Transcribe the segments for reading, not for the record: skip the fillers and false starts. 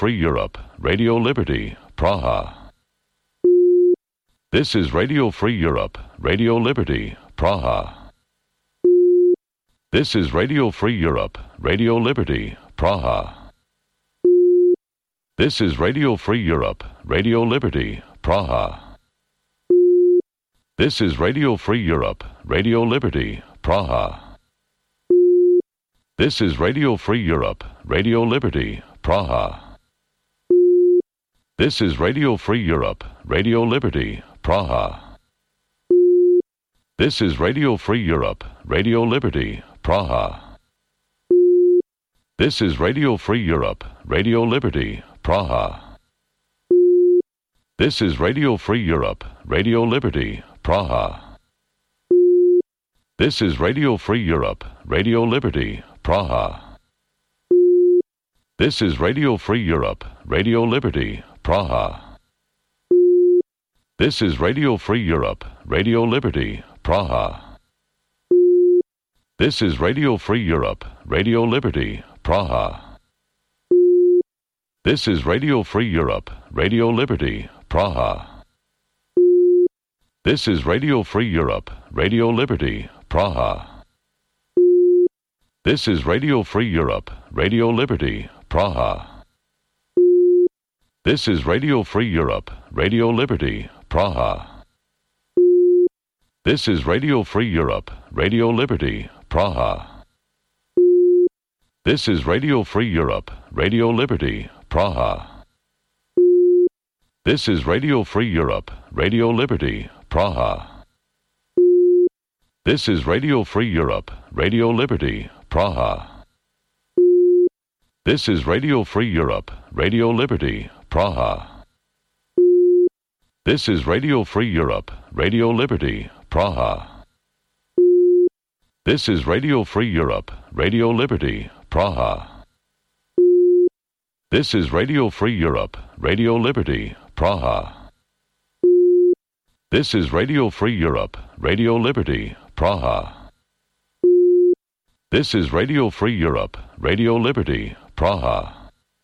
Free Europe, Radio Liberty, Praha. This is Radio Free Europe, Radio Liberty, Praha. This is Radio Free Europe, Radio Liberty, Praha. This is Radio Free Europe, Radio Liberty, Praha. This is Radio Free Europe, Radio Liberty, Praha. This is Radio Free Europe, Radio Liberty, Praha. This is Radio Free Europe, Radio Liberty, Praha. This is Radio Free Europe, Radio Liberty, Praha. This is Radio Free Europe, Radio Liberty, Praha. This is Radio Free Europe, Radio Liberty, Praha. This is Radio Free Europe, Radio Liberty, Praha. This is Radio Free Europe, Radio Liberty, Praha. This is Radio Free Europe, Radio Liberty, Praha. This is Radio Free Europe, Radio Liberty, Praha. This is Radio Free Europe, Radio Liberty, Praha. This is Radio Free Europe, Radio Liberty, Praha. This is Radio Free Europe, Radio Liberty, Praha. This is Radio Free Europe, Radio Liberty, Praha. This is Radio Free Europe, Radio Liberty, Praha. This is Radio Free Europe, Radio Liberty, Praha. This is Radio Free Europe, Radio Liberty, Praha. This is Radio Free Europe, Radio Liberty, Praha. This is Radio Free Europe, Radio Liberty, Praha. This is Radio Free Europe, Radio Liberty, Praha. This is Radio Free Europe, Radio Liberty, Praha. This is Radio Free Europe, Radio Liberty, Praha. This is Radio Free Europe, Radio Liberty, Praha. This is Radio Free Europe, Radio Liberty, Praha.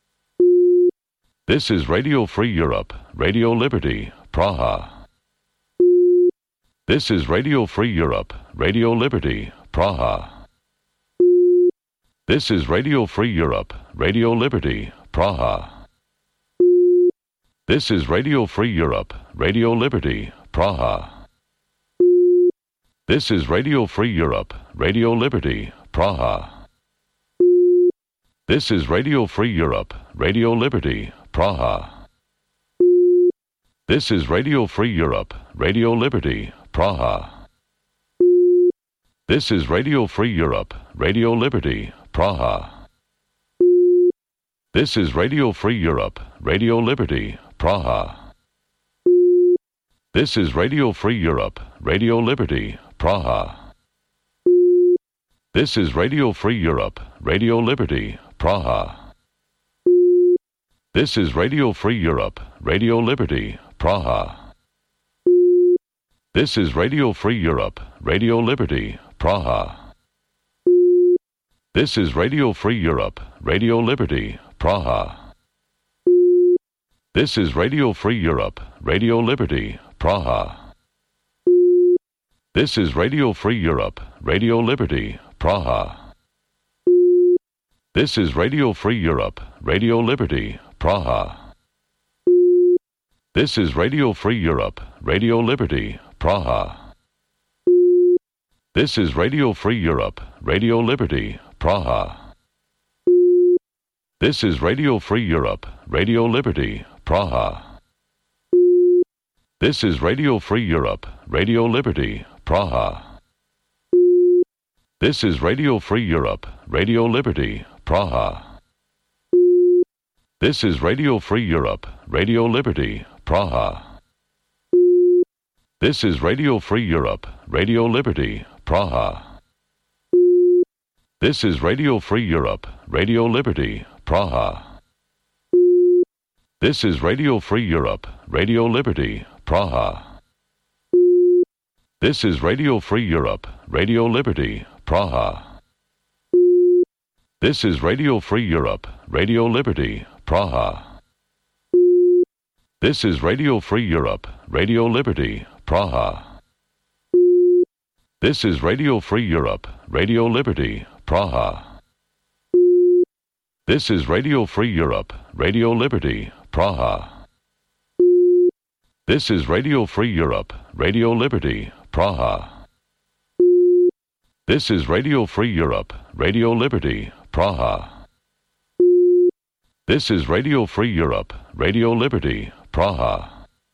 This is Radio Free Europe, Radio Liberty, Praha. This is Radio Free Europe, Radio Liberty, Praha. This is Radio Free Europe, Radio Liberty, Praha. This is Radio Free Europe, Radio Liberty, Praha. This is Radio Free Europe, Radio Liberty, Praha. This is Radio Free Europe, Radio Liberty, Praha. This is Radio Free Europe, Radio Liberty, Praha. This is Radio Free Europe, Radio Liberty, Praha. This is Radio Free Europe, Radio Liberty, Praha. This is Radio Free Europe, Radio Liberty, Praha. This is Radio Free Europe, Radio Liberty, Praha. This is Radio Free Europe, Radio Liberty, Praha. This is Radio Free Europe, Radio Liberty, Praha. This is Radio Free Europe, Radio Liberty, Praha. This is Radio Free Europe, Radio Liberty, Praha. This is Radio Free Europe, Radio Liberty, Praha. This is Radio Free Europe, Radio Liberty, Praha. This is Radio Free Europe, Radio Liberty, Praha. This is Radio Free Europe, Radio Liberty, Praha. This is Radio Free Europe, Radio Liberty, Praha. This is Radio Free Europe, Radio Liberty, Praha. This is Radio Free Europe, Radio Liberty, Praha. This is Radio Free Europe, Radio Liberty, Praha. This is Radio Free Europe, Radio Liberty, Praha. This is Radio Free Europe, Radio Liberty, Praha. This is Radio Free Europe, Radio Liberty, Praha. This is Radio Free Europe, Radio Liberty, Praha. This is Radio Free Europe, Radio Liberty, Praha. This is Radio Free Europe, Radio Liberty, Praha. This is Radio Free Europe, Radio Liberty, Praha. This is Radio Free Europe, Radio Liberty, Praha. This is Radio Free Europe, Radio Liberty, Praha. This is Radio Free Europe, Radio Liberty, Praha. This is Radio Free Europe, Radio Liberty, Praha.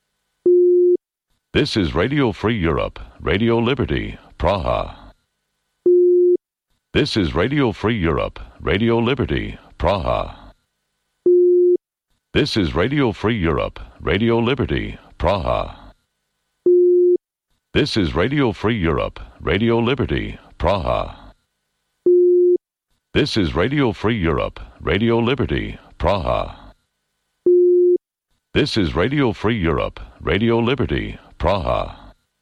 This is Radio Free Europe, Radio Liberty, Praha. This is Radio Free Europe, Radio Liberty, Praha. This is Radio Free Europe, Radio Liberty, Praha. This is Radio Free Europe, Radio Liberty, Praha. This is Radio Free Europe, Radio Liberty, Praha. This is Radio Free Europe, Radio Liberty, Praha.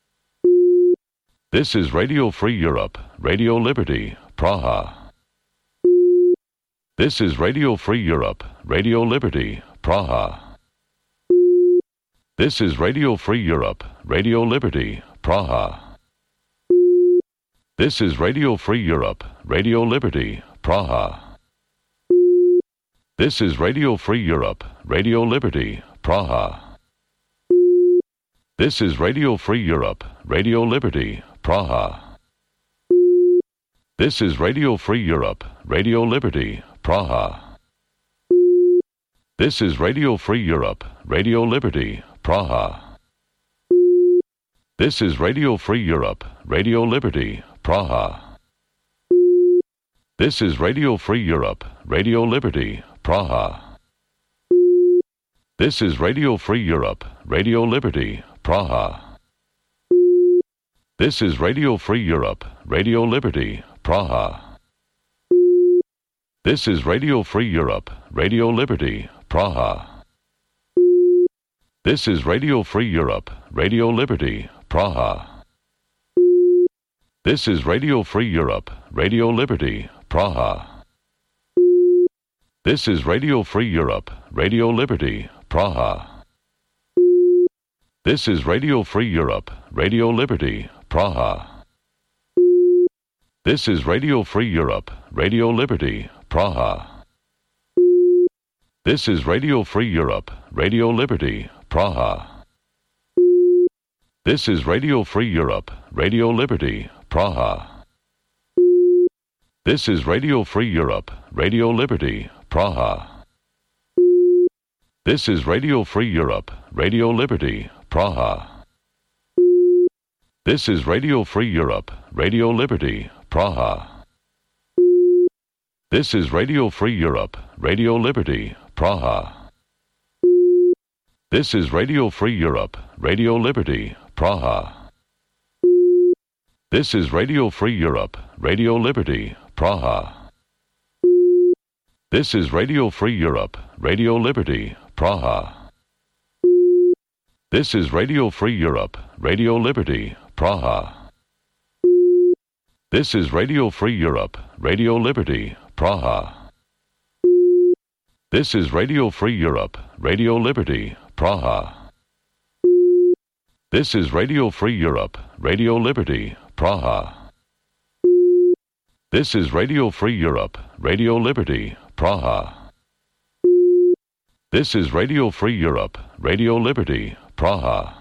This is Radio Free Europe, Radio Liberty, Praha. This is Radio Free Europe, Radio Liberty, Praha. This is Radio Free Europe, Radio Liberty, Praha. This is Radio Free Europe, Radio Liberty, Praha. This is Radio Free Europe, Radio Liberty, Praha. This is Radio Free Europe, Radio Liberty, Praha. This is Radio Free Europe, Radio Liberty, Praha. This is Radio Free Europe, Radio Liberty, Praha. This is Radio Free Europe, Radio Liberty, Praha. This is Radio Free Europe, Radio Liberty, Praha. This is Radio Free Europe, Radio Liberty, Praha. This is Radio Free Europe, Radio Liberty, Praha. This is Radio Free Europe, Radio Liberty, Praha. This is Radio Free Europe, Radio Liberty, Praha. This is Radio Free Europe, Radio Liberty, Praha. This is Radio Free Europe, Radio Liberty, Praha. This is Radio Free Europe, Radio Liberty, Praha. This is Radio Free Europe, Radio Liberty, Praha. This is Radio Free Europe, Radio Liberty, Praha. This is Radio Free Europe, Radio Liberty, Praha. This is Radio Free Europe, Radio Liberty, Praha. This is Radio Free Europe, Radio Liberty, Praha. This is Radio Free Europe, Radio Liberty, Praha. This is Radio Free Europe, Radio Liberty, Praha. This is Radio Free Europe, Radio Liberty, Praha. This is Radio Free Europe, Radio Liberty, Praha. This is Radio Free Europe, Radio Liberty, Praha. This is Radio Free Europe, Radio Liberty, Praha. This is Radio Free Europe, Radio Liberty, Praha. This is Radio Free Europe, Radio Liberty, Praha. This is Radio Free Europe, Radio Liberty, Praha. This is Radio Free Europe, Radio Liberty, Praha. This is Radio Free Europe, Radio Liberty, Praha.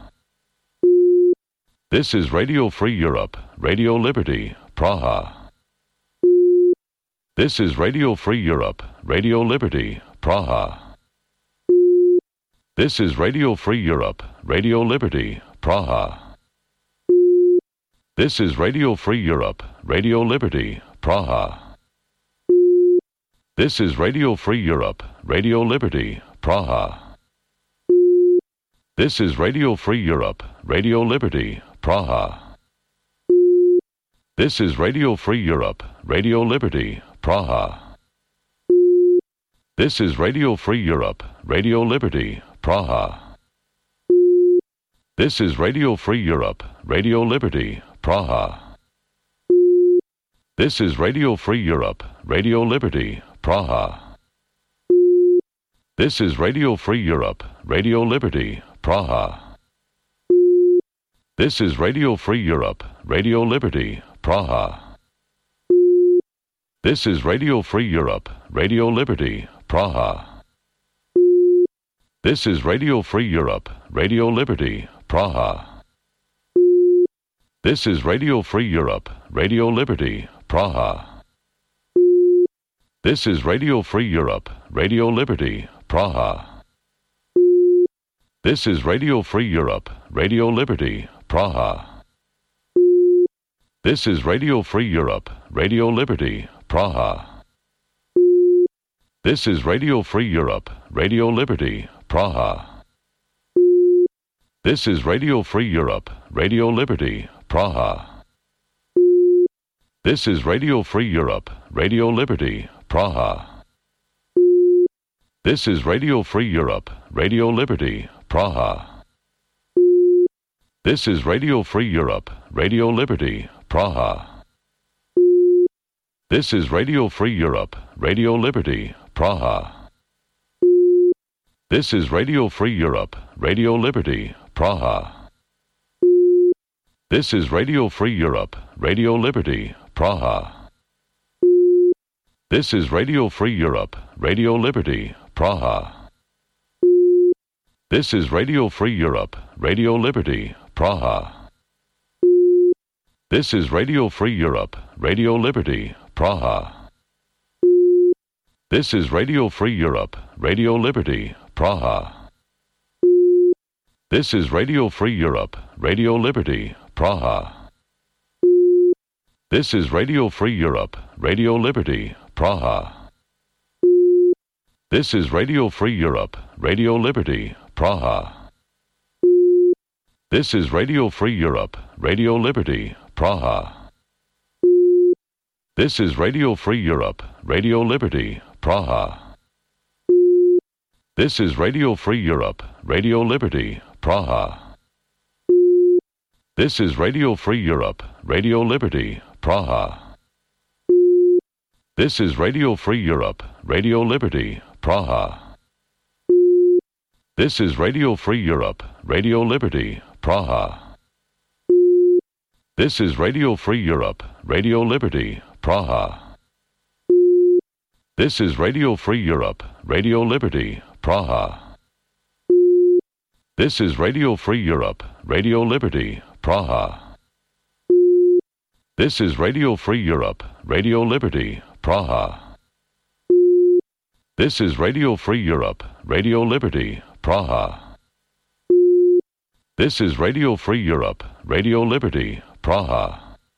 This is Radio Free Europe, Radio Liberty, Praha. This is Radio Free Europe, Radio Liberty, Praha. This is Radio Free Europe, Radio Liberty, Praha. This is Radio Free Europe, Radio Liberty, Praha. This is Radio Free Europe, Radio Liberty, Praha. This is Radio Free Europe, Radio Liberty, Praha. This is Radio Free Europe, Radio Liberty, Praha. This is Radio Free Europe, Radio Liberty, Praha. This is Radio Free Europe, Radio Liberty, Praha. This is Radio Free Europe, Radio Liberty, Praha. This is Radio Free Europe, Radio Liberty, Praha. This is Radio Free Europe, Radio Liberty, Praha. This is Radio Free Europe, Radio Liberty, Praha. This is Radio Free Europe, Radio Liberty, Praha. This is Radio Free Europe, Radio Liberty, Praha. This is Radio Free Europe, Radio Liberty, Praha. This is Radio Free Europe, Radio Liberty, Praha. This is Radio Free Europe, Radio Liberty, Praha. This is Radio Free Europe, Radio Liberty, Praha. This is Radio Free Europe, Radio Liberty, Praha. This is Radio Free Europe, Radio Liberty, Praha. This is Radio Free Europe, Radio Liberty, Praha. This is Radio Free Europe, Radio Liberty, Praha. This is Radio Free Europe, Radio Liberty, Praha. This is Radio Free Europe, Radio Liberty, Praha. This is Radio Free Europe, Radio Liberty, Praha. This is Radio Free Europe, Radio Liberty, Praha. This is Radio Free Europe, Radio Liberty, Praha. This is Radio Free Europe, Radio Liberty, Praha. This is Radio Free Europe, Radio Liberty, Praha. This is Radio Free Europe, Radio Liberty, Praha. This is Radio Free Europe, Radio Liberty, Praha. This is Radio Free Europe, Radio Liberty, Praha. This is Radio Free Europe, Radio Liberty, Praha. This is Radio Free Europe, Radio Liberty, Praha. This is Radio Free Europe, Radio Liberty, Praha. This is Radio Free Europe, Radio Liberty, Praha. This is Radio Free Europe, Radio Liberty, Praha. This is Radio Free Europe, Radio Liberty, Praha. This is Radio Free Europe, Radio Liberty, Praha. This is Radio Free Europe, Radio Liberty, Praha. This is Radio Free Europe, Radio Liberty, Praha. This is Radio Free Europe, Radio Liberty, Praha. This is Radio Free Europe, Radio Liberty, Praha. This is Radio Free Europe, Radio Liberty, Praha.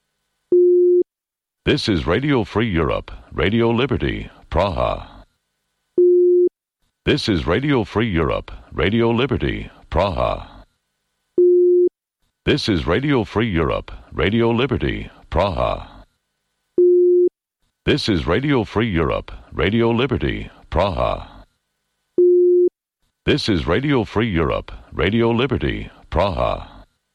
This is Radio Free Europe, Radio Liberty, Praha. This is Radio Free Europe, Radio Liberty, Praha. This is Radio Free Europe, Radio Liberty, Praha. This is Radio Free Europe, Radio Liberty, Praha. This is Radio Free Europe, Radio Liberty, Praha.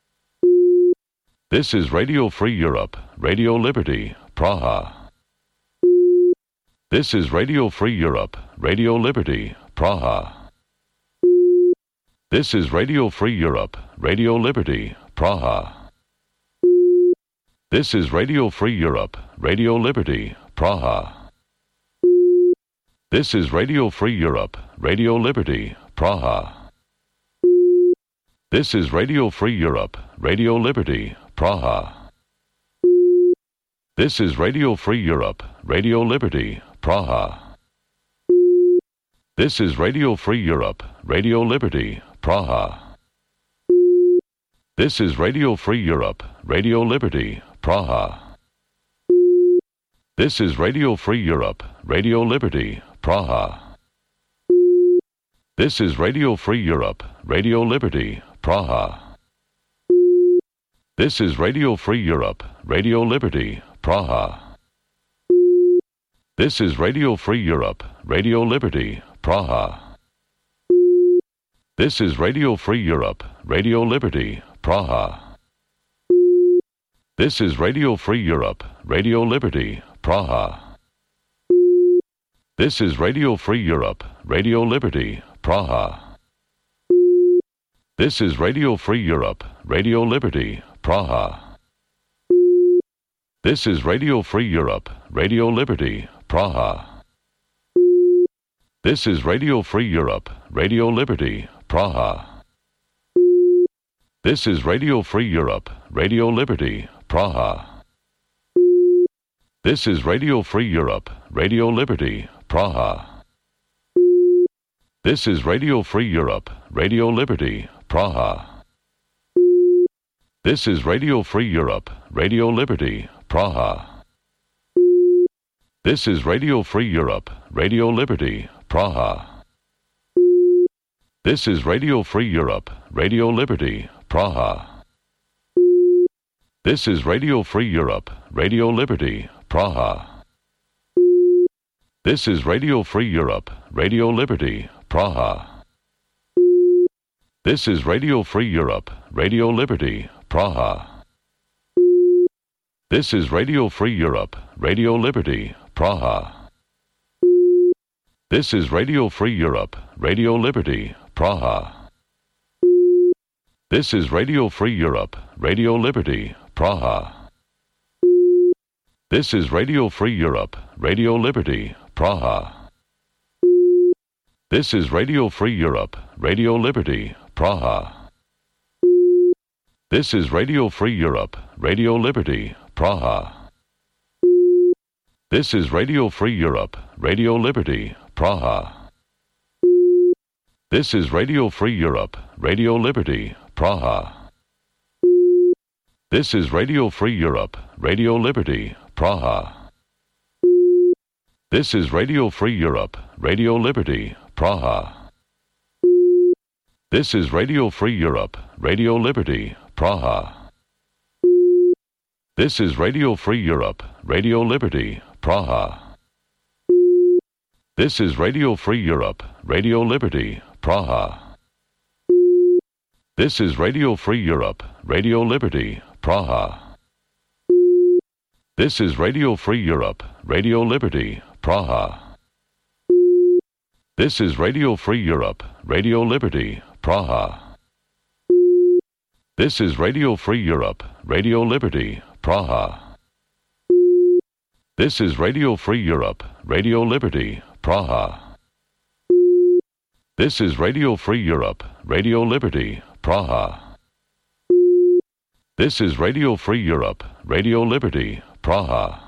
This is Radio Free Europe, Radio Liberty, Praha. This is Radio Free Europe, Radio Liberty, Praha. This is Radio Free Europe, Radio Liberty, Praha. This is Radio Free Europe, Radio Liberty, Praha. This is Radio Free Europe, Radio Liberty, Praha. This is Radio Free Europe, Radio Liberty, Praha. This is Radio Free Europe, Radio Liberty, Praha. This is Radio Free Europe, Radio Liberty, Praha. This is Radio Free Europe, Radio Liberty, Praha. This is Radio Free Europe, Radio Liberty, Praha. This is Radio Free Europe, Radio Liberty, Praha. This is Radio Free Europe, Radio Liberty, Praha. This is Radio Free Europe, Radio Liberty, Praha. This is Radio Free Europe, Radio Liberty, Praha. This is Radio Free Europe, Radio Liberty, Praha. This is Radio Free Europe, Radio Liberty, Praha. This is Radio Free Europe, Radio Liberty, Praha. This is Radio Free Europe, Radio Liberty, Praha. This is Radio Free Europe, Radio Liberty, Praha. This is Radio Free Europe, Radio Liberty, Praha. This is Radio Free Europe, Radio Liberty, Praha. This is Radio Free Europe, Radio Liberty, Praha. This is Radio Free Europe, Radio Liberty, Praha. This is Radio Free Europe, Radio Liberty, Praha. This is Radio Free Europe, Radio Liberty, Praha. This is Radio Free Europe, Radio Liberty, Praha. This is Radio Free Europe, Radio Liberty, Praha. This is Radio Free Europe, Radio Liberty, Praha. This is Radio Free Europe, Radio Liberty, Praha. This is Radio Free Europe, Radio Liberty, Praha. This is Radio Free Europe, Radio Liberty, Praha. This is Radio Free Europe, Radio Liberty, Praha. This is Radio Free Europe, Radio Liberty, Praha. This is Radio Free Europe, Radio Liberty, Praha. This is Radio Free Europe, Radio Liberty, Praha. This is Radio Free Europe, Radio Liberty, Praha. This is Radio Free Europe, Radio Liberty, Praha. This is Radio Free Europe, Radio Liberty, Praha. This is Radio Free Europe, Radio Liberty, Praha. This is Radio Free Europe, Radio Liberty, Praha. This is Radio Free Europe, Radio Liberty, Praha. This is Radio Free Europe, Radio Liberty, Praha. This is Radio Free Europe, Radio Liberty, Praha. This is Radio Free Europe, Radio Liberty, Praha. This is Radio Free Europe, Radio Liberty, Praha. This is Radio Free Europe, Radio Liberty, Praha. This is Radio Free Europe, Radio Liberty, Praha. This is Radio Free Europe, Radio Liberty, Praha.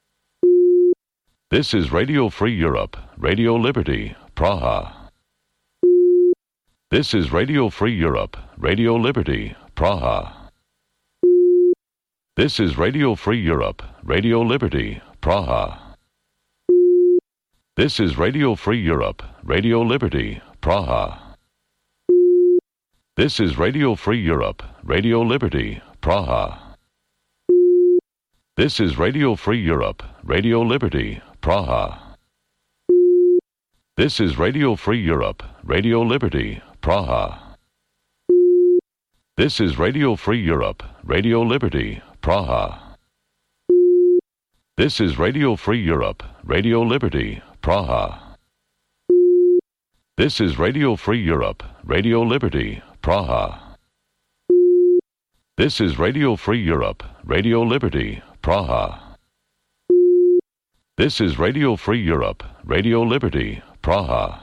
This is Radio Free Europe, Radio Liberty, Praha. This is Radio Free Europe, Radio Liberty, Praha. This is Radio Free Europe, Radio Liberty, Praha. This is Radio Free Europe, Radio Liberty, Praha. This is Radio Free Europe, Radio Liberty, Praha. This is Radio Free Europe, Radio Liberty, Praha. This is Radio Free Europe, Radio Liberty, Praha. This is Radio Free Europe, Radio Liberty, Praha. This is Radio Free Europe, Radio Liberty, Praha. This is Radio Free Europe, Radio Liberty, Praha. This is Radio Free Europe, Radio Liberty, Praha. This is Radio Free Europe, Radio Liberty, Praha.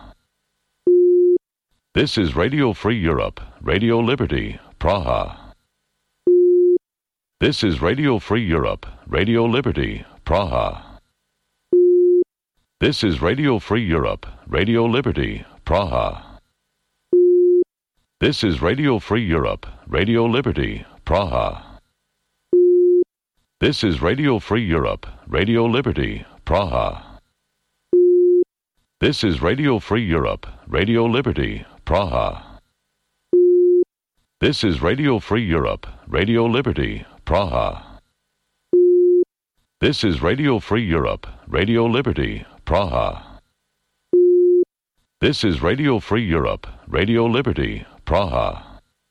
This is Radio Free Europe, Radio Liberty, Praha. This is Radio Free Europe, Radio Liberty, Praha. This is Radio Free Europe, Radio Liberty, Praha. This is Radio Free Europe, Radio Liberty, Praha. This is Radio Free Europe, Radio Liberty, Praha. This is Radio Free Europe, Radio Liberty, Praha. This is Radio Free Europe, Radio Liberty, Praha. This is Radio Free Europe, Radio Liberty, Praha. This is Radio Free Europe, Radio Liberty, Praha.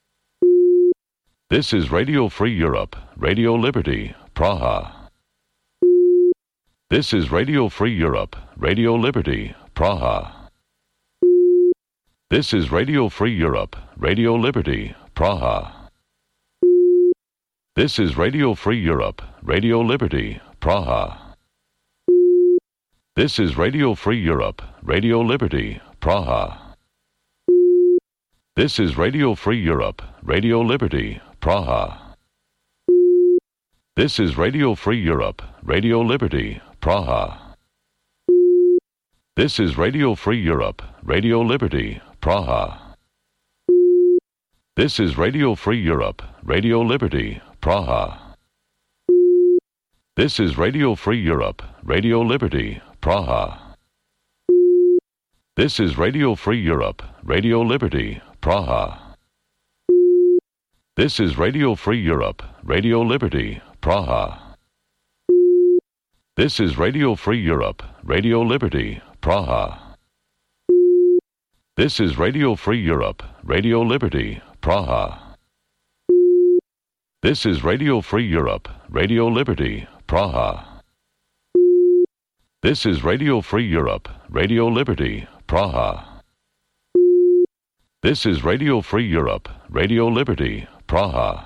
This is Radio Free Europe, Radio Liberty, Praha. This is Radio Free Europe, Radio Liberty, Praha. This is Radio Free Europe, Radio Liberty, Praha. This is Radio Free Europe, Radio Liberty, Praha. This is Radio Free Europe, Radio Liberty, Praha. This is Radio Free Europe, Radio Liberty, Praha. This is Radio Free Europe, Radio Liberty, Praha. This is Radio Free Europe, Radio Liberty, Praha. This is Radio Free Europe, Radio Liberty, Praha. This is Radio Free Europe, Radio Liberty, Praha. This is Radio Free Europe, Radio Liberty, Praha. This is Radio Free Europe, Radio Liberty, Praha. This is Radio Free Europe, Radio Liberty, Praha. This is Radio Free Europe, Radio Liberty, Praha. This is Radio Free Europe, Radio Liberty, Praha. This is Radio Free Europe, Radio Liberty, Praha. This is Radio Free Europe, Radio Liberty, Praha.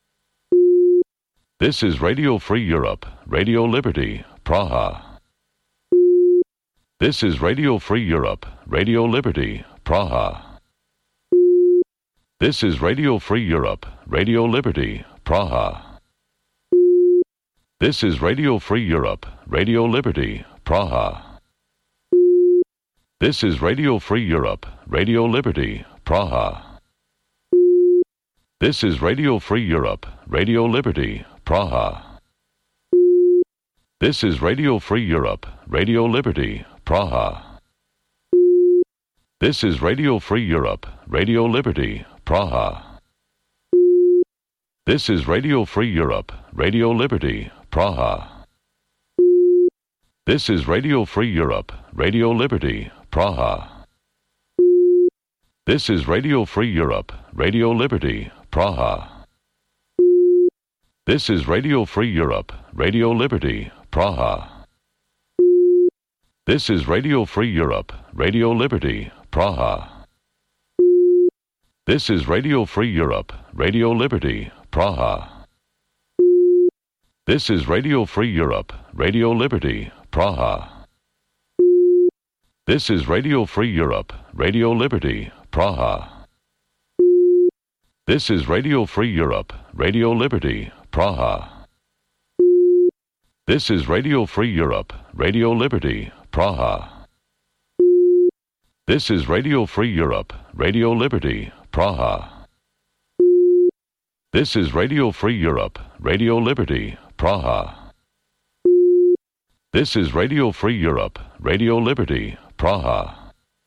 This is Radio Free Europe, Radio Liberty, Praha. This is Radio Free Europe, Radio Liberty, Praha. This is Radio Free Europe, Radio Liberty, Praha. This is Radio Free Europe, Radio Liberty, Praha. This is Radio Free Europe, Radio Liberty, Praha. This is Radio Free Europe, Radio Liberty, Praha. This is Radio Free Europe, Radio Liberty, Praha. This is Radio Free Europe, Radio Liberty, Praha. This is Radio Free Europe, Radio Liberty, Praha. This is Radio Free Europe, Radio Liberty, Praha. This is Radio Free Europe, Radio Liberty, Praha. This is Radio Free Europe, Radio Liberty, Praha. This is Radio Free Europe, Radio Liberty, Praha. This is Radio Free Europe, Radio Liberty, Praha. This is Radio Free Europe, Radio Liberty, Praha. This is Radio Free Europe, Radio Liberty, Praha. This is Radio Free Europe, Radio Liberty, Praha. This is Radio Free Europe, Radio Liberty, Praha. This is Radio Free Europe, Radio Liberty, Praha. This is Radio Free Europe, Radio Liberty, Praha. This is Radio Free Europe, Radio Liberty, Praha.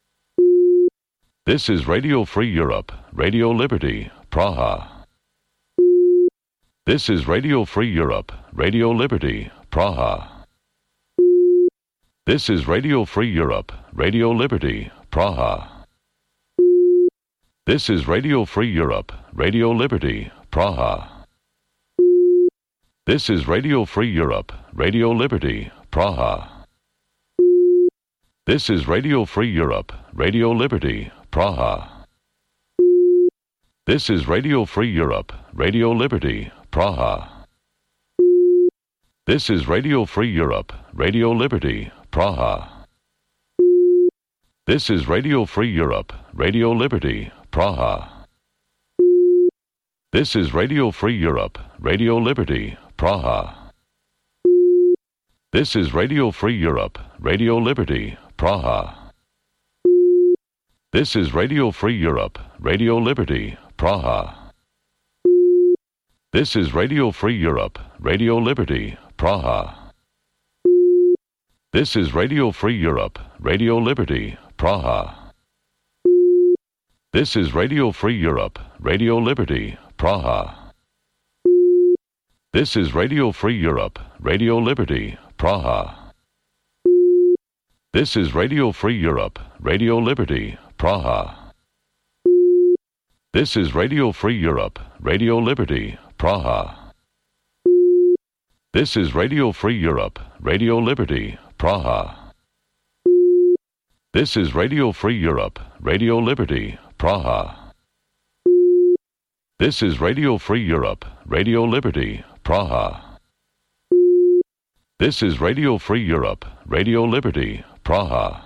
This is Radio Free Europe, Radio Liberty, Praha. This is Radio Free Europe, Radio Liberty, Praha. This is Radio Free Europe, Radio Liberty, Praha. This is Radio Free Europe, Radio Liberty, Praha. This is Radio Free Europe, Radio Liberty, Praha. This is Radio Free Europe, Radio Liberty, Praha. This is Radio Free Europe, Radio Liberty, Praha. This is Radio Free Europe, Radio Liberty, Praha. This is Radio Free Europe, Radio Liberty, Praha. This is Radio Free Europe, Radio Liberty, Praha. This is Radio Free Europe, Radio Liberty, Praha. This is Radio Free Europe, Radio Liberty, Praha. This is Radio Free Europe, Radio Liberty, Praha. This is Radio Free Europe, Radio Liberty, Praha. This is Radio Free Europe, Radio Liberty, Praha. This is Radio Free Europe, Radio Liberty, Praha. This is Radio Free Europe, Radio Liberty, Praha. This is Radio Free Europe, Radio Liberty, Praha. This is Radio Free Europe, Radio Liberty, Praha. This is Radio Free Europe, Radio Liberty, Praha. This is Radio Free Europe, Radio Liberty, Praha. This is Radio Free Europe, Radio Liberty, Praha.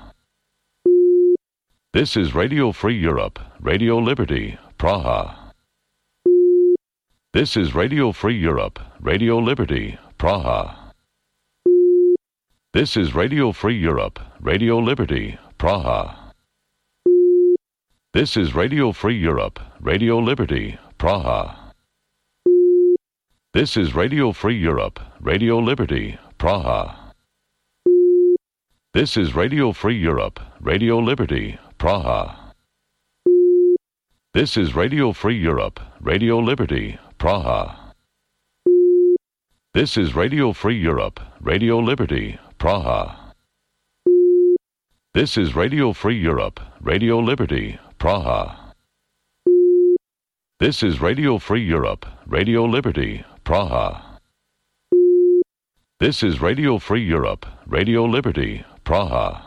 This is Radio Free Europe, Radio Liberty, Praha. This is Radio Free Europe, Radio Liberty, Praha. This is Radio Free Europe, Radio Liberty, Praha. This is Radio Free Europe, Radio Liberty, Praha. This is Radio Free Europe, Radio Liberty, Praha. This is Radio Free Europe, Radio Liberty, Praha. This is Radio Free Europe, Radio Liberty, Praha. This is Radio Free Europe, Radio Liberty, Praha. This is Radio Free Europe, Radio Liberty, Praha. This is Radio Free Europe, Radio Liberty, Praha. This is Radio Free Europe, Radio Liberty, Praha.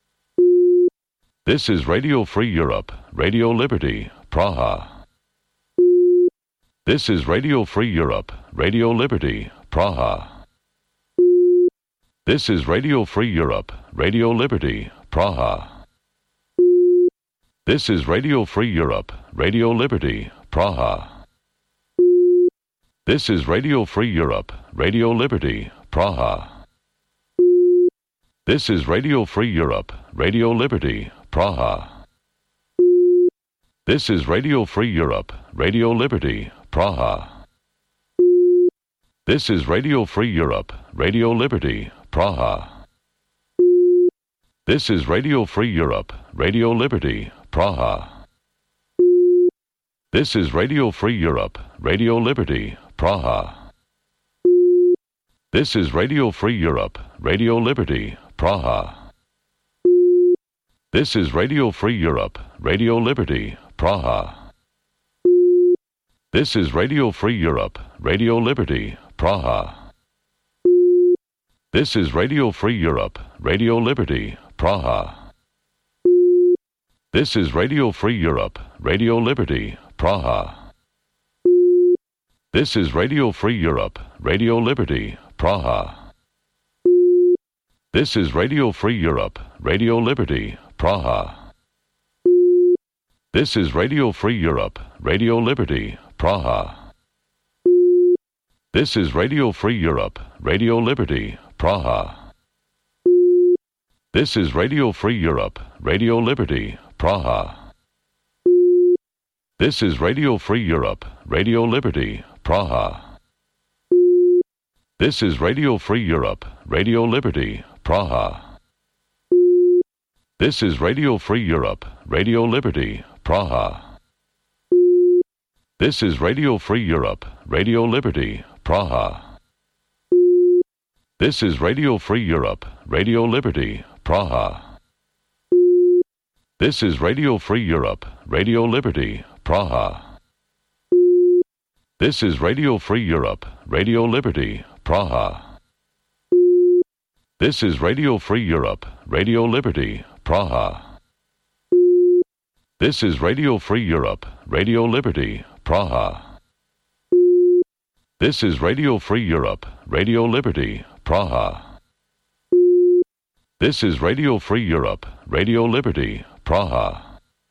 This is Radio Free Europe, Radio Liberty, Praha. This is Radio Free Europe, Radio Liberty, Praha. This is Radio Free Europe, Radio Liberty, Praha. This is Radio Free Europe, Radio Liberty, Praha. This is Radio Free Europe, Radio Liberty, Praha. This is Radio Free Europe, Radio Liberty, Praha. This is Radio Free Europe, Radio Liberty, Praha. This is Radio Free Europe, Radio Liberty, Praha. This is Radio Free Europe, Radio Liberty, Praha. This is Radio Free Europe, Radio Liberty, Praha. This is Radio Free Europe, Radio Liberty, Praha. This is Radio Free Europe, Radio Liberty, Praha. This is Radio Free Europe, Radio Liberty, Praha. This is Radio Free Europe, Radio Liberty, Praha. This is Radio Free Europe, Radio Liberty, Praha. This is Radio Free Europe, Radio Liberty, Praha. This is Radio Free Europe, Radio Liberty, Praha. This is Radio Free Europe, Radio Liberty, Praha. This is Radio Free Europe, Radio Liberty, Praha. This is Radio Free Europe, Radio Liberty, Praha. This is Radio Free Europe, Radio Liberty, Praha. This is Radio Free Europe, Radio Liberty, Praha. This is Radio Free Europe, Radio Liberty, Praha. This is Radio Free Europe, Radio Liberty, Praha. This is Radio Free Europe, Radio Liberty, Praha. This is Radio Free Europe, Radio Liberty, Praha. This is Radio Free Europe, Radio Liberty, Praha. This is Radio Free Europe, Radio Liberty, Praha. This is Radio Free Europe, Radio Liberty, Praha. This is Radio Free Europe, Radio Liberty, Praha. This is Radio Free Europe, Radio Liberty, Praha.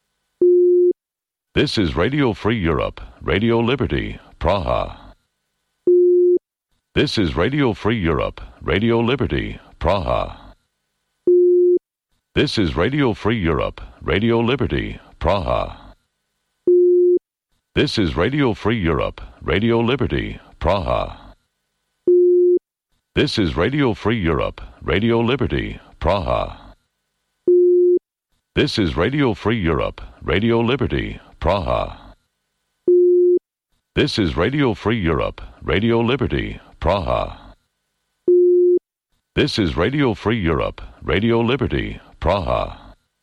This is Radio Free Europe, Radio Liberty, Praha. This is Radio Free Europe, Radio Liberty, Praha. This is Radio Free Europe, Radio Liberty, Praha. This is Radio Free Europe, Radio Liberty, Praha. This is Radio Free Europe, Radio Liberty, Praha. This is Radio Free Europe, Radio Liberty, Praha. This is Radio Free Europe, Radio Liberty, Praha. This is Radio Free Europe, Radio Liberty, Praha.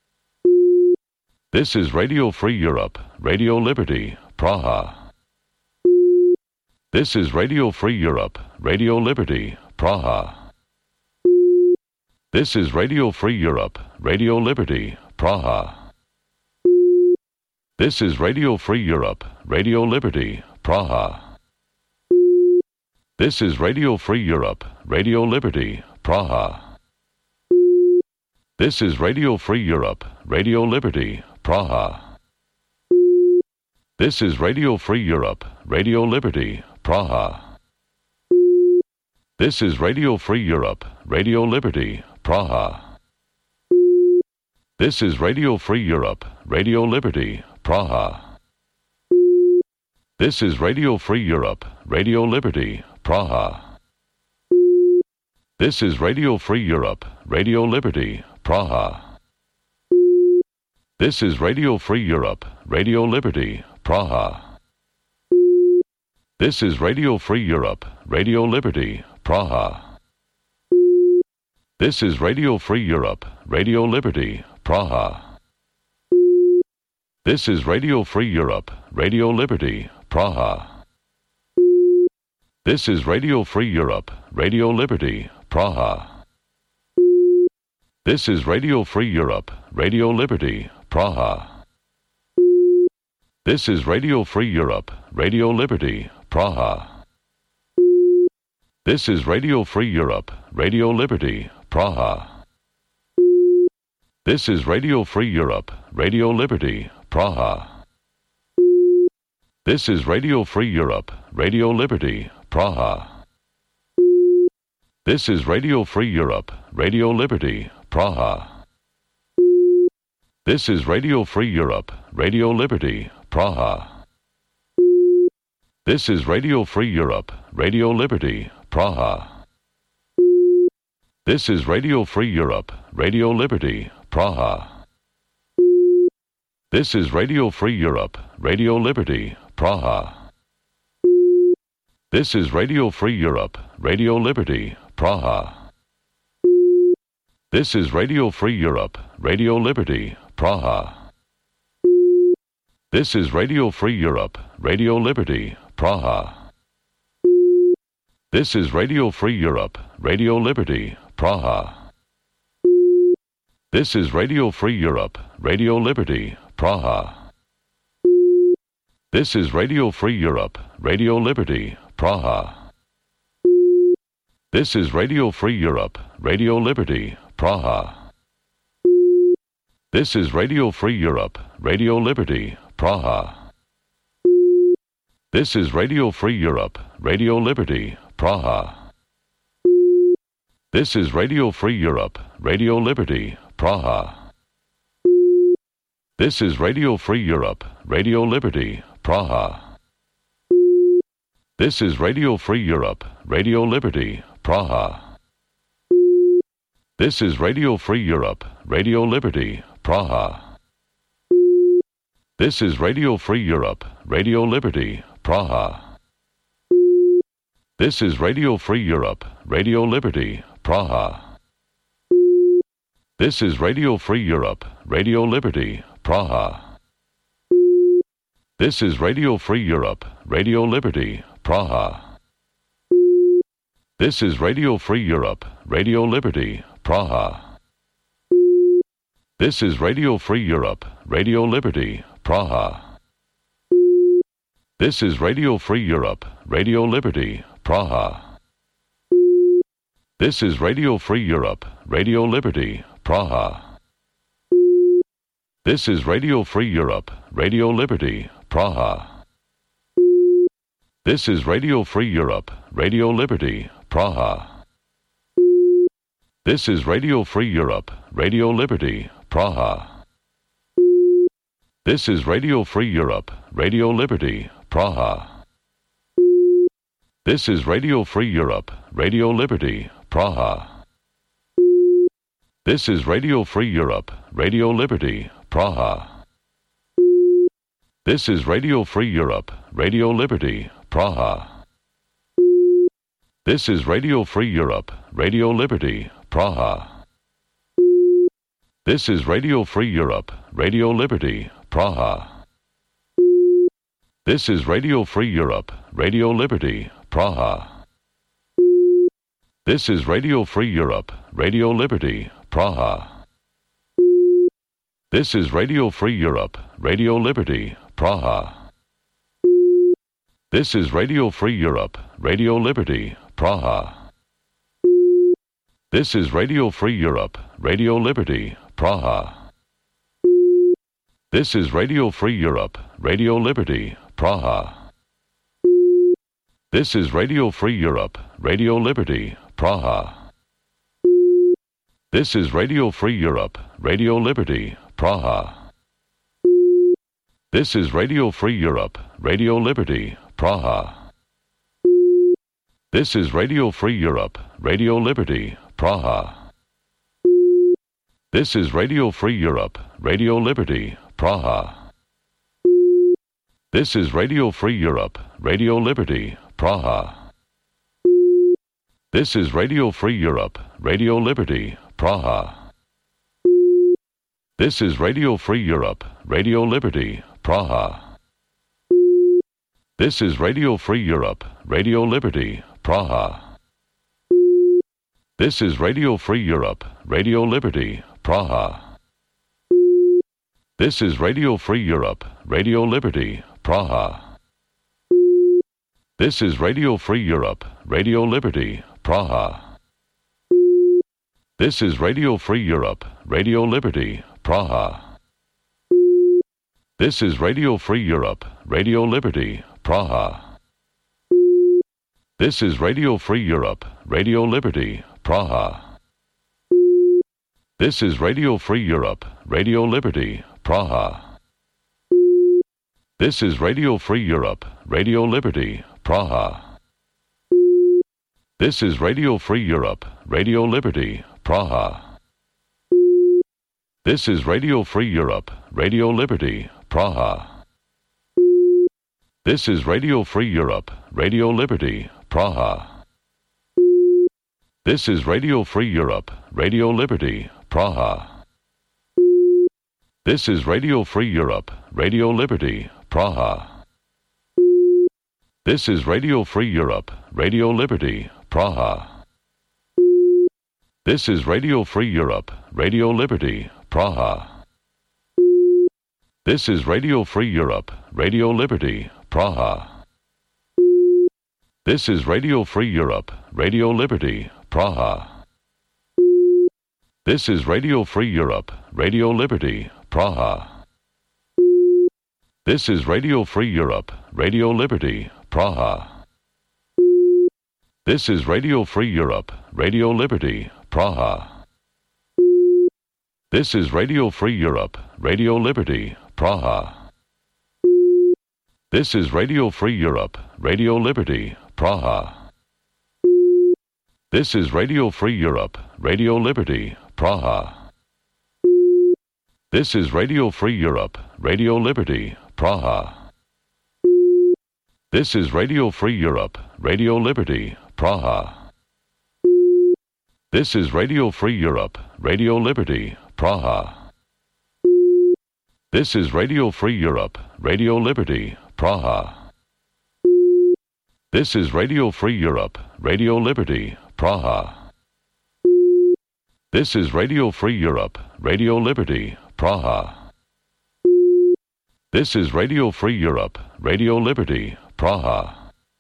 This is Radio Free Europe, Radio Liberty, Praha. This is Radio Free Europe, Radio Liberty, Praha. This is Radio Free Europe, Radio Liberty, Praha. This is Radio Free Europe, Radio Liberty, Praha. This is Radio Free Europe, Radio Liberty, Praha. This is Radio Free Europe, Radio Liberty, Praha. This is Radio Free Europe, Radio Liberty, Praha. This is Radio Free Europe, Radio Liberty, Praha. This is Radio Free Europe, Radio Liberty, Praha. This is Radio Free Europe, Radio Liberty, Praha. This is Radio Free Europe, Radio Liberty, Praha. This is Radio Free Europe, Radio Liberty, Praha. This is Radio Free Europe, Radio Liberty, Praha. This is Radio Free Europe, Radio Liberty, Praha. This is Radio Free Europe, Radio Liberty, Praha. This is Radio Free Europe, Radio Liberty, Praha. This is Radio Free Europe, Radio Liberty, Praha. This is Radio Free Europe, Radio Liberty, Praha. This is Radio Free Europe, Radio Liberty, Praha. This is Radio Free Europe, Radio Liberty, Praha. This is Radio Free Europe, Radio Liberty, Praha. This is Radio Free Europe, Radio Liberty, Praha. This is Radio Free Europe, Radio Liberty, Praha. This is Radio Free Europe, Radio Liberty, Praha. This is Radio Free Europe, Radio Liberty, Praha. This is Radio Free Europe, Radio Liberty, Praha. This is Radio Free Europe, Radio Liberty, Praha. This is Radio Free Europe, Radio Liberty, Praha. This is Radio Free Europe, Radio Liberty, Praha. This is Radio Free Europe, Radio Liberty, Praha. This is Radio Free Europe, Radio Liberty, Praha. This is Radio Free Europe, Radio Liberty, Praha. This is Radio Free Europe, Radio Liberty, Praha. This is Radio Free Europe, Radio Liberty, Praha. This is Radio Free Europe, Radio Liberty, Praha. This is Radio Free Europe, Radio Liberty, Praha. This is Radio Free Europe, Radio Liberty, Praha. This is Radio Free Europe, Radio Liberty, Praha. This is Radio Free Europe, Radio Liberty, Praha. This is Radio Free Europe, Radio Liberty, Praha. This is Radio Free Europe, Radio Liberty, Praha. This is Radio Free Europe, Radio Liberty, Praha. This is Radio Free Europe, Radio Liberty, Praha. This is Radio Free Europe, Radio Liberty, Praha. This is Radio Free Europe, Radio Liberty, Praha. This is Radio Free Europe, Radio Liberty, Praha. This is Radio Free Europe, Radio Liberty, Praha. This is Radio Free Europe, Radio Liberty, Praha. This is Radio Free Europe, Radio Liberty, Praha. This is Radio Free Europe, Radio Liberty, Praha. This is Radio Free Europe, Radio Liberty, Praha. This is Radio Free Europe, Radio Liberty, Praha. This is Radio Free Europe, Radio Liberty, Praha. This is Radio Free Europe, Radio Liberty, Praha. This is Radio Free Europe, Radio Liberty, Praha. This is Radio Free Europe, Radio Liberty, Praha. This is Radio Free Europe, Radio Liberty, Praha. This is Radio Free Europe, Radio Liberty, Praha. This is Radio Free Europe, Radio Liberty, Praha. This is Radio Free Europe, Radio Liberty, Praha. This is Radio Free Europe, Radio Liberty, Praha. This is Radio Free Europe, Radio Liberty, Praha. This is Radio Free Europe, Radio Liberty, Praha. This is Radio Free Europe, Radio Liberty, Praha. This is Radio Free Europe, Radio Liberty, Praha. This is Radio Free Europe, Radio Liberty, Praha. This is Radio Free Europe, Radio Liberty, Praha. This is Radio Free Europe, Radio Liberty, Praha. This is Radio Free Europe, Radio Liberty, Praha. This is Radio Free Europe, Radio Liberty, Praha. This is Radio Free Europe, Radio Liberty, Praha. This is Radio Free Europe, Radio Liberty, Praha. This is Radio Free Europe, Radio Liberty, Praha. This is Radio Free Europe, Radio Liberty, Praha. This is Radio Free Europe, Radio Liberty, Praha. This is Radio Free Europe, Radio Liberty, Praha. This is Radio Free Europe, Radio Liberty, Praha. This is Radio Free Europe, Radio Liberty, Praha. This is Radio Free Europe, Radio Liberty, Praha. This is Radio Free Europe, Radio Liberty, Praha. This is Radio Free Europe, Radio Liberty, Praha. This is Radio Free Europe, Radio Liberty, Praha. This is Radio Free Europe, Radio Liberty, Praha. This is Radio Free Europe, Radio Liberty, Praha. This is Radio Free Europe, Radio Liberty, Praha. This is Radio Free Europe, Radio Liberty, Praha. This is Radio Free Europe, Radio Liberty, Praha. This is Radio Free Europe, Radio Liberty, Praha. This is Radio Free Europe, Radio Liberty, Praha. This is Radio Free Europe, Radio Liberty, Praha. This is Radio Free Europe, Radio Liberty, Praha. This is Radio Free Europe, Radio Liberty, Praha. This is Radio Free Europe, Radio Liberty, Praha. This is Radio Free Europe, Radio Liberty, Praha. This is Radio Free Europe, Radio Liberty, Praha. This is Radio Free Europe, Radio Liberty, Praha. This is Radio Free Europe, Radio Liberty, Praha. This is Radio Free Europe, Radio Liberty, Praha. This is Radio Free Europe, Radio Liberty, Praha. This is Radio Free Europe, Radio Liberty, Praha. This is Radio Free Europe, Radio Liberty, Praha.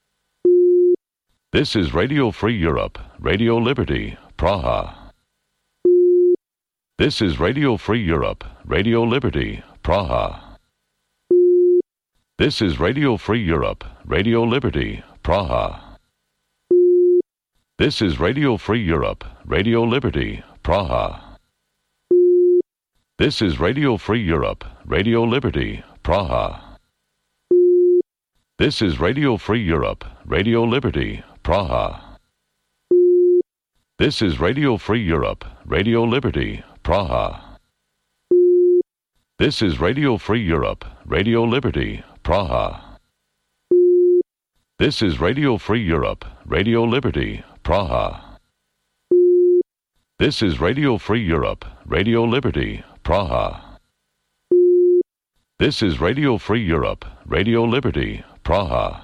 This is Radio Free Europe, Radio Liberty, Praha. This is Radio Free Europe, Radio Liberty, Praha. This is Radio Free Europe, Radio Liberty, Praha. This is Radio Free Europe, Radio Liberty, Praha. This is Radio Free Europe, Radio Liberty, Praha. This is Radio Free Europe, Radio Liberty, Praha. This is Radio Free Europe, Radio Liberty, Praha. This is Radio Free Europe, Radio Liberty, Praha. This is Radio Free Europe, Radio Liberty, Praha. This is Radio Free Europe, Radio Liberty, Praha. This is Radio Free Europe, Radio Liberty, Praha.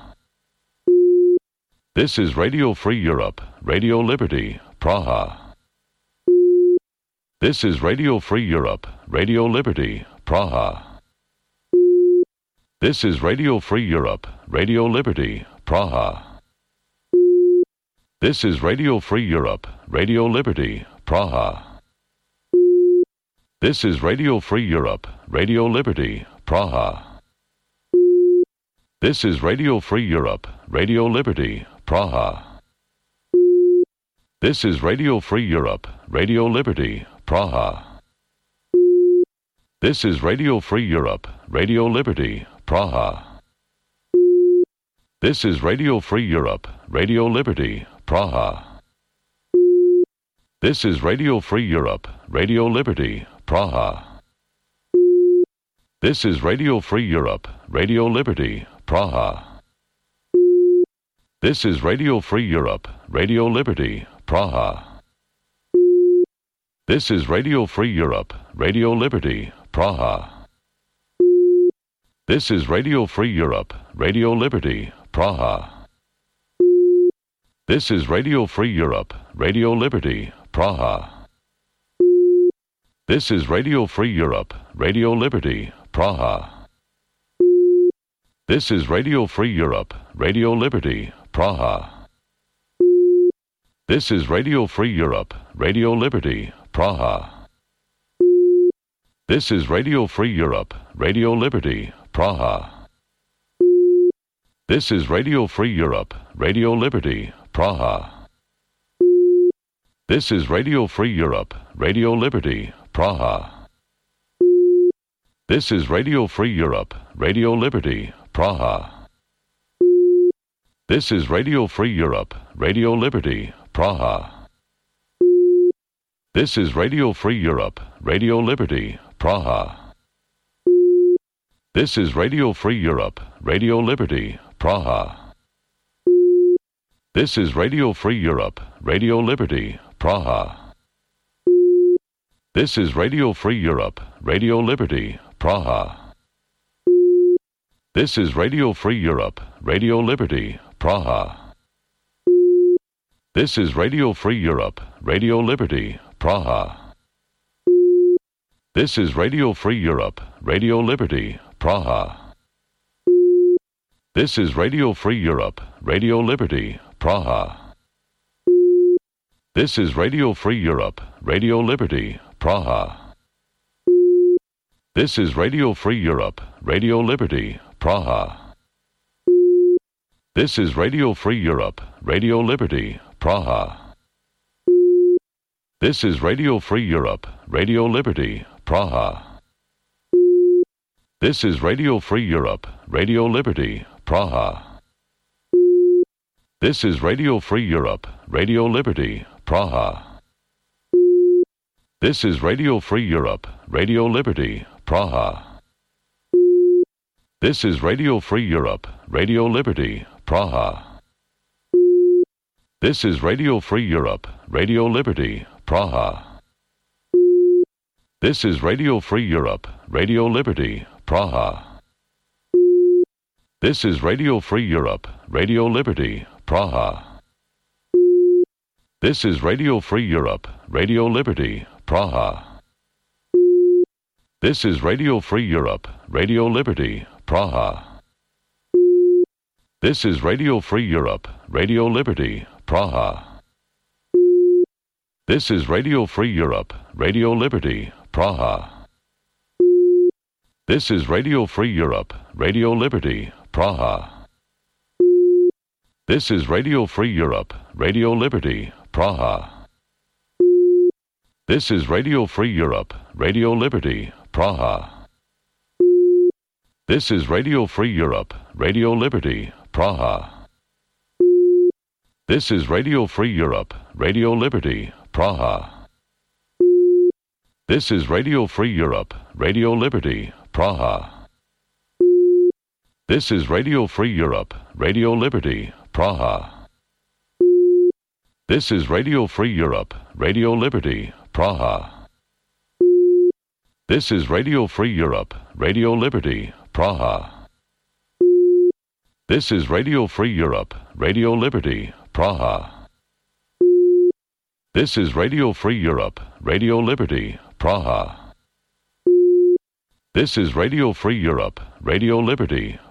This is Radio Free Europe, Radio Liberty, Praha. This is Radio Free Europe, Radio Liberty, Praha. This is Radio Free Europe, Radio Liberty, Praha. This is Radio Free Europe, Radio Liberty, Praha. This is Radio Free Europe, Radio Liberty, Praha. This is Radio Free Europe, Radio Liberty, Praha. This is Radio Free Europe, Radio Liberty, Praha. This is Radio Free Europe, Radio Liberty, Praha. This is Radio Free Europe, Radio Liberty, Praha. This is Radio Free Europe, Radio Liberty, Praha. This is Radio Free Europe, Radio Liberty, Praha. This is Radio Free Europe, Radio Liberty, Praha. This is Radio Free Europe, Radio Liberty, Praha. This is Radio Free Europe, Radio Liberty, Praha. This is Radio Free Europe, Radio Liberty, Praha. This is Radio Free Europe, Radio Liberty, Praha. This is Radio Free Europe, Radio Liberty, Praha. This is Radio Free Europe, Radio Liberty, Praha. This is Radio Free Europe, Radio Liberty, Praha. This is Radio Free Europe, Radio Liberty, Praha. This is Radio Free Europe, Radio Liberty, Praha. This is Radio Free Europe, Radio Liberty, Praha. This is Radio Free Europe, Radio Liberty, Praha. This is Radio Free Europe, Radio Liberty, Praha. This is Radio Free Europe, Radio Liberty, Praha. This is Radio Free Europe, Radio Liberty, Praha. This is Radio Free Europe, Radio Liberty, Praha. This is Radio Free Europe, Radio Liberty, Praha. This is Radio Free Europe, Radio Liberty, Praha. This is Radio Free Europe, Radio Liberty, Praha. This is Radio Free Europe, Radio Liberty, Praha. This is Radio Free Europe, Radio Liberty, Praha. This is Radio Free Europe, Radio Liberty, Praha. This is Radio Free Europe, Radio Liberty, Praha. This is Radio Free Europe, Radio Liberty, Praha. This is Radio Free Europe, Radio Liberty, Praha. This is Radio Free Europe, Radio Liberty, Praha. This is Radio Free Europe, Radio Liberty, Praha. This is Radio Free Europe, Radio Liberty, Praha. This is Radio Free Europe, Radio Liberty, Praha. This is Radio Free Europe, Radio Liberty, Praha. This is Radio Free Europe, Radio Liberty, Praha. This is Radio Free Europe, Radio Liberty, Praha. This is Radio Free Europe, Radio Liberty, Praha. This is Radio Free Europe, Radio Liberty, Praha. This is Radio Free Europe, Radio Liberty, Praha. This is Radio Free Europe, Radio Liberty, Praha. This is Radio Free Europe, Radio Liberty, Praha. This is Radio Free Europe, Radio Liberty, Praha. This is Radio Free Europe, Radio Liberty, Praha. This is Radio Free Europe, Radio Liberty, Praha. This is Radio Free Europe, Radio Liberty, Praha. This is Radio Free Europe, Radio Liberty, Praha. This is Radio Free Europe, Radio Liberty, Praha. This is Radio Free Europe, Radio Liberty, Praha. This is Radio Free Europe, Radio Liberty, Praha. This is Radio Free Europe, Radio Liberty, Praha. This is Radio Free Europe, Radio Liberty,